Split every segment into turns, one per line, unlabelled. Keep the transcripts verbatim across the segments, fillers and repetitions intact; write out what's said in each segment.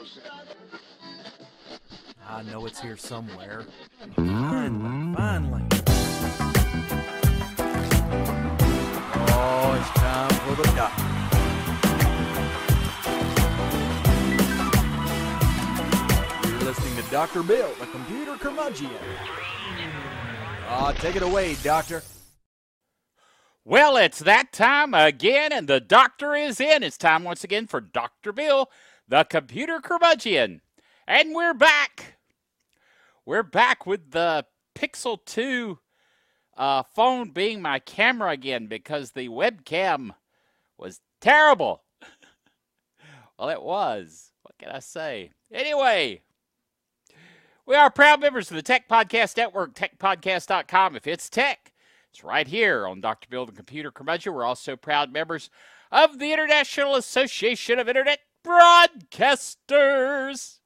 I know it's here somewhere. Finally, finally. Oh, it's time for the doctor. You're listening to Doctor Bill, the computer curmudgeon. Ah, take it away, Doctor.
Well, it's that time again, and the doctor is in. It's time once again for Doctor Bill, the computer curmudgeon. And we're back. We're back with the Pixel two uh, phone being my camera again because the webcam was terrible. Well, it was. What can I say? Anyway, we are proud members of the Tech Podcast Network, tech podcast dot com. If it's tech, it's right here on Doctor Bill, the Computer Curmudgeon. We're also proud members of the International Association of Internet Broadcasters.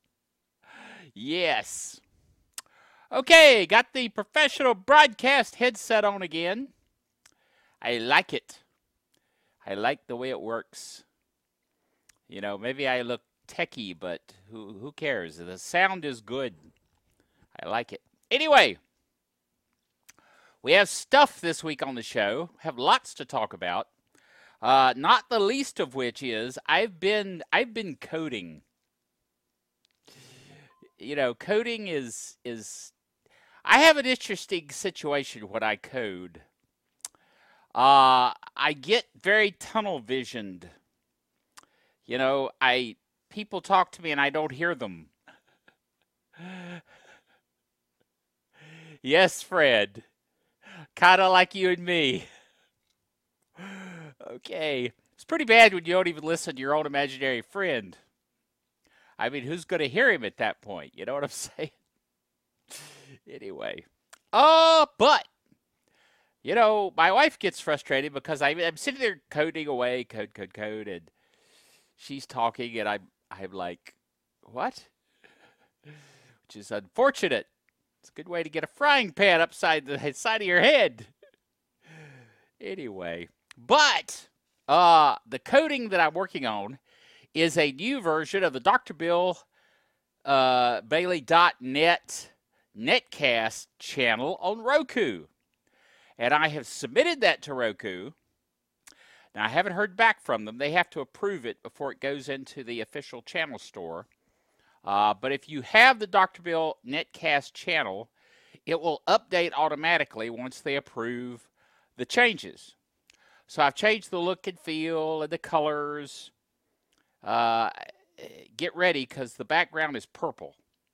Yes. Okay, got the professional broadcast headset on again. I like it. I like the way it works. You know, maybe I look techie, but who, who cares? The sound is good. I like it. Anyway. We have stuff this week on the show. Have lots to talk about. Uh, not the least of which is I've been I've been coding. You know, coding is is I have an interesting situation when I code. Uh, I get very tunnel visioned. You know, I people talk to me and I don't hear them. Yes, Fred. Kind of like you and me. Okay. It's pretty bad when you don't even listen to your own imaginary friend. I mean, who's going to hear him at that point? You know what I'm saying? Anyway. Oh, but, you know, my wife gets frustrated because I, I'm sitting there coding away, code, code, code, and she's talking, and I'm, I'm like, what? Which is unfortunate. It's a good way to get a frying pan upside the side of your head. Anyway, but uh, the coding that I'm working on is a new version of the Doctor Bill uh, Bailey dot net netcast channel on Roku. And I have submitted that to Roku. Now, I haven't heard back from them. They have to approve it before it goes into the official channel store. Uh, but if you have the Doctor Bill Netcast channel, it will update automatically once they approve the changes. So I've changed the look and feel and the colors. Uh, get ready because the background is purple.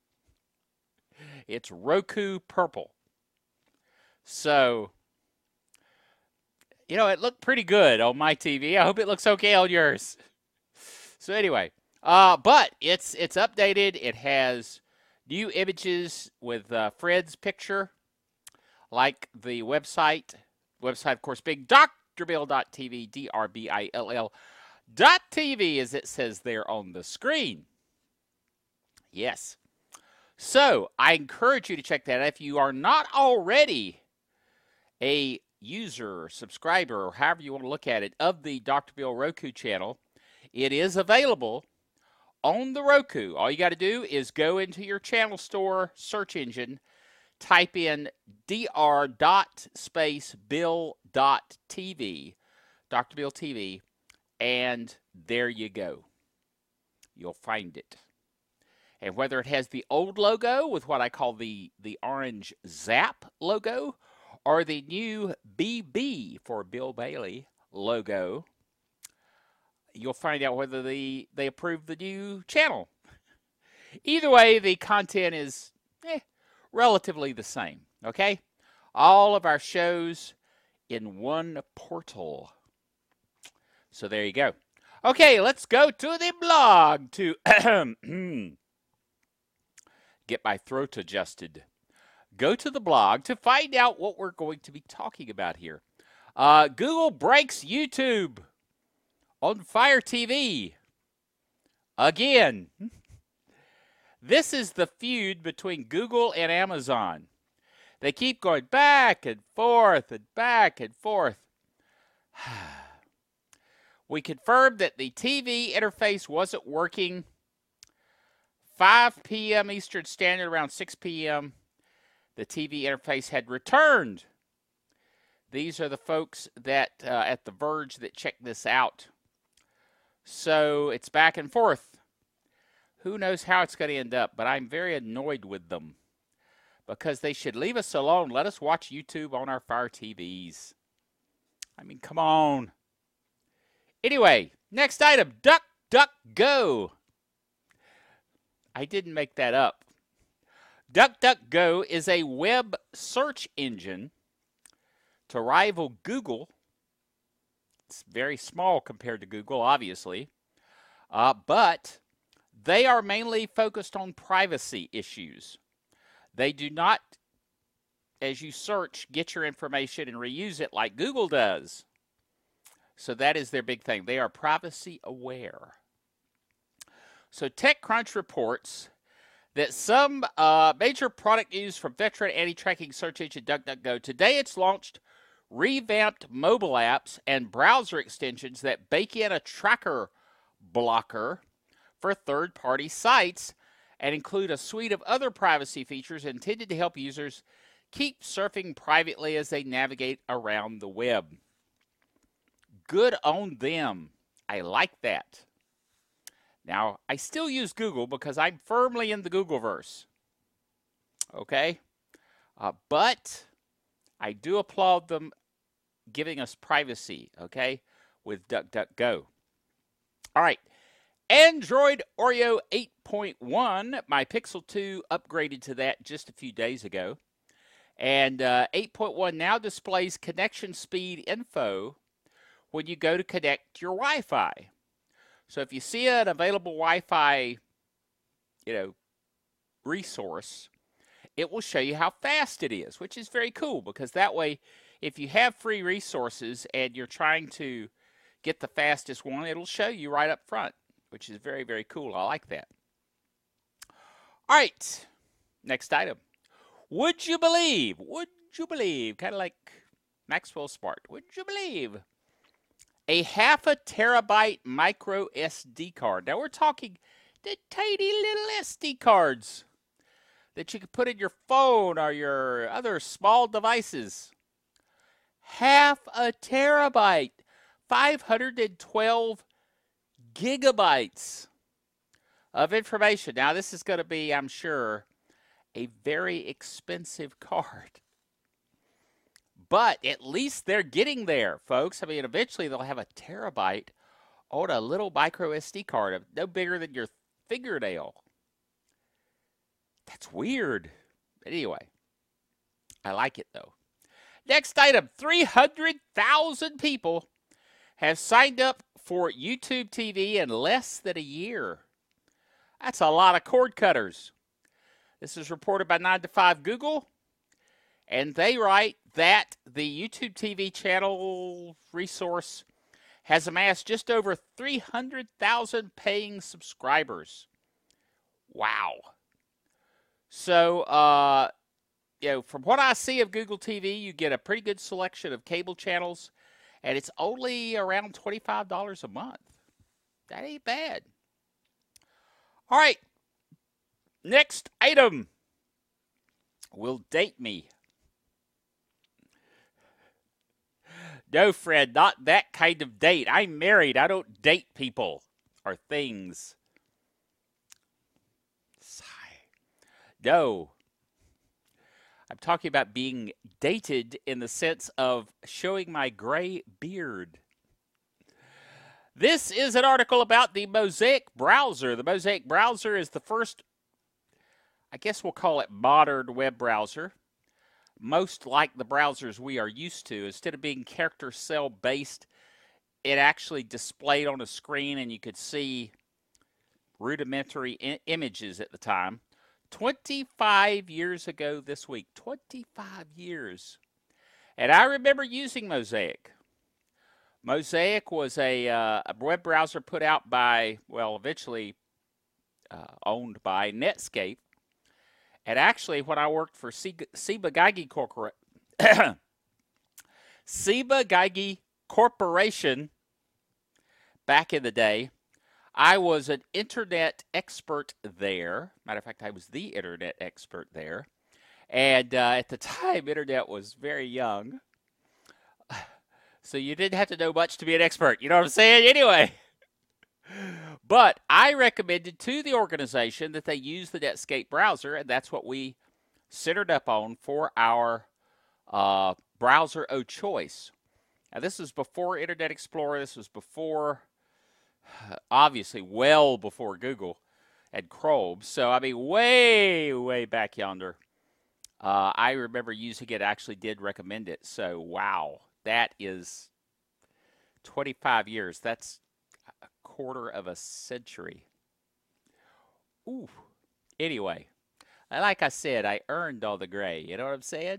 It's Roku purple. So, you know, it looked pretty good on my T V. I hope it looks okay on yours. So anyway. Uh, but it's it's updated. It has new images with uh, Fred's picture, like the website. Website, of course, being Doctor Bill dot T V, D R B I L L dot T V, as it says there on the screen. Yes. So I encourage you to check that out. If you are not already a user, subscriber, or however you want to look at it, of the Doctor Bill Roku channel, it is available on the Roku. All you got to do is go into your channel store search engine, type in dr dot space bill dot T V, Doctor Bill T V, and there you go. You'll find it. And whether it has the old logo with what I call the, the orange Zap logo, or the new B B for Bill Bailey logo, you'll find out whether the, they approve the new channel. Either way, the content is eh, relatively the same, okay? All of our shows in one portal. So there you go. Okay, let's go to the blog to get my throat adjusted. Go to the blog to find out what we're going to be talking about here. Uh, Google breaks YouTube on Fire T V. Again. This is the feud between Google and Amazon. They keep going back and forth and back and forth. We confirmed that the T V interface wasn't working. five p m Eastern Standard, around six p m, the T V interface had returned. These are the folks that uh, at The Verge that checked this out. So it's back and forth. Who knows how it's going to end up, but I'm very annoyed with them because they should leave us alone. Let us watch YouTube on our Fire T Vs. I mean, come on. Anyway, next item, DuckDuckGo. I didn't make that up. DuckDuckGo is a web search engine to rival Google. It's very small compared to Google, obviously. Uh, but they are mainly focused on privacy issues. They do not, as you search, get your information and reuse it like Google does. So that is their big thing. They are privacy aware. So TechCrunch reports that some uh, major product news from veteran anti-tracking search engine DuckDuckGo. Today it's launched revamped mobile apps and browser extensions that bake in a tracker blocker for third-party sites and include a suite of other privacy features intended to help users keep surfing privately as they navigate around the web. Good on them. I like that. Now, I still use Google because I'm firmly in the Googleverse. Okay? Uh, but I do applaud them giving us privacy, okay, with DuckDuckGo. All right. Android Oreo eight point one. My Pixel two upgraded to that just a few days ago. And uh, eight point one now displays connection speed info when you go to connect your Wi-Fi. So if you see an available Wi-Fi, you know, resource, it will show you how fast it is, which is very cool because that way, if you have free resources and you're trying to get the fastest one, it'll show you right up front, which is very, very cool. I like that. All right, next item. Would you believe, would you believe, kind of like Maxwell Smart, would you believe a half a terabyte micro S D card? Now we're talking the tiny little S D cards that you can put in your phone or your other small devices. Half a terabyte, five hundred twelve gigabytes of information. Now this is going to be, I'm sure, a very expensive card. But at least they're getting there, folks. I mean, eventually they'll have a terabyte on a little micro S D card, no bigger than your fingernail. That's weird. But anyway, I like it, though. Next item, three hundred thousand people have signed up for YouTube T V in less than a year. That's a lot of cord cutters. This is reported by nine to five Google. And they write that the YouTube T V channel resource has amassed just over three hundred thousand paying subscribers. Wow. So, uh, you know, from what I see of Google T V, you get a pretty good selection of cable channels, and it's only around twenty-five dollars a month. That ain't bad. All right. Next item will date me. No, Fred, not that kind of date. I'm married. I don't date people or things. Sigh. No. I'm talking about being dated in the sense of showing my gray beard. This is an article about the Mosaic browser. The Mosaic browser is the first, I guess we'll call it modern web browser. Most like the browsers we are used to. Instead of being character cell based, it actually displayed on a screen and you could see rudimentary I- images at the time. twenty-five years ago this week. twenty-five years. And I remember using Mosaic. Mosaic was a, uh, a web browser put out by, well, eventually uh, owned by Netscape. And actually, when I worked for Ciba Geigy Corporation, Ciba Geigy Corporation back in the day, I was an internet expert there. Matter of fact, I was the internet expert there. And uh, at the time, internet was very young. So you didn't have to know much to be an expert. You know what I'm saying? Anyway. But I recommended to the organization that they use the Netscape browser, and that's what we centered up on for our uh, browser of choice. Now, this was before Internet Explorer. This was before, obviously, well before Google and Chrome. So, I mean, way, way back yonder. Uh, I remember using it. I actually did recommend it. So, wow, that is twenty-five years. That's a quarter of a century. Ooh. Anyway, like I said, I earned all the gray. You know what I'm saying?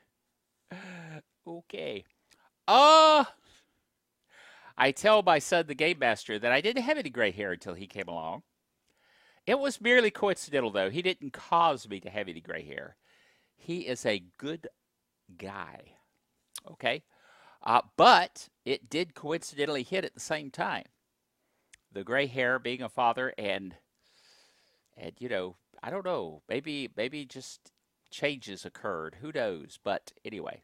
Okay. Uh, I tell my son, the Game Master, that I didn't have any gray hair until he came along. It was merely coincidental, though. He didn't cause me to have any gray hair. He is a good guy. Okay? Uh, but it did coincidentally hit at the same time. The gray hair, being a father, and, and you know, I don't know. Maybe, maybe just changes occurred. Who knows? But anyway.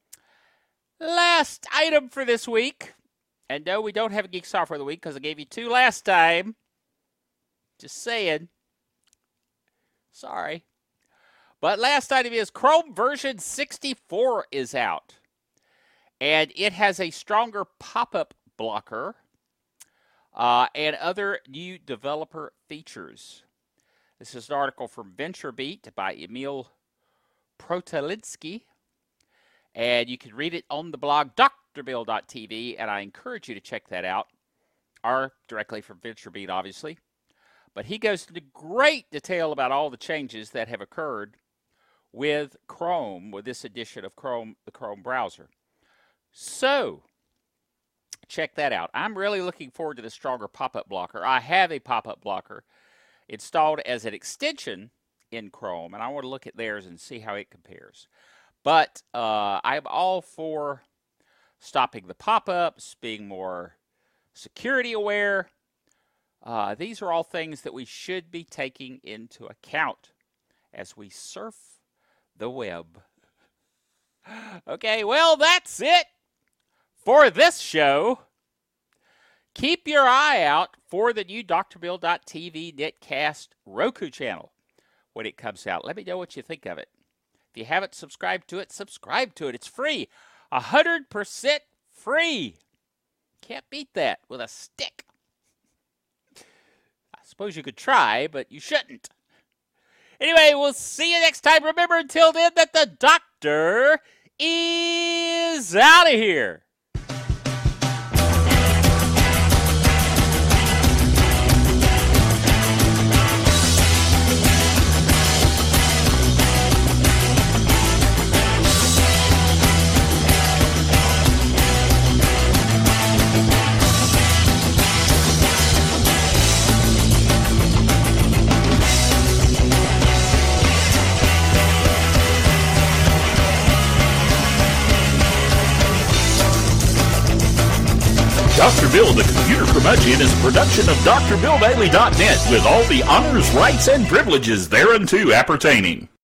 Last item for this week. And no, we don't have a Geek Software of the Week because I gave you two last time. Just saying. Sorry. But last item is Chrome version sixty-four is out. And it has a stronger pop-up blocker uh, and other new developer features. This is an article from VentureBeat by Emil Protelinsky. And you can read it on the blog D R Bill dot T V, and I encourage you to check that out. Or directly from VentureBeat, obviously. But he goes into great detail about all the changes that have occurred with Chrome, with this edition of Chrome, the Chrome browser. So, check that out. I'm really looking forward to the stronger pop-up blocker. I have a pop-up blocker installed as an extension in Chrome, and I want to look at theirs and see how it compares. But uh, I'm all for stopping the pop-ups, being more security aware. Uh, these are all things that we should be taking into account as we surf the web. Okay, well, that's it for this show. Keep your eye out for the new D R Bill dot T V Netcast Roku channel when it comes out. Let me know what you think of it. If you haven't subscribed to it, subscribe to it. It's free. one hundred percent free. Can't beat that with a stick. I suppose you could try, but you shouldn't. Anyway, we'll see you next time. Remember, until then, that the doctor is out of here.
Doctor Bill, the Computer Curmudgeon, is a production of D R Bill Daily dot net with all the honors, rights, and privileges thereunto appertaining.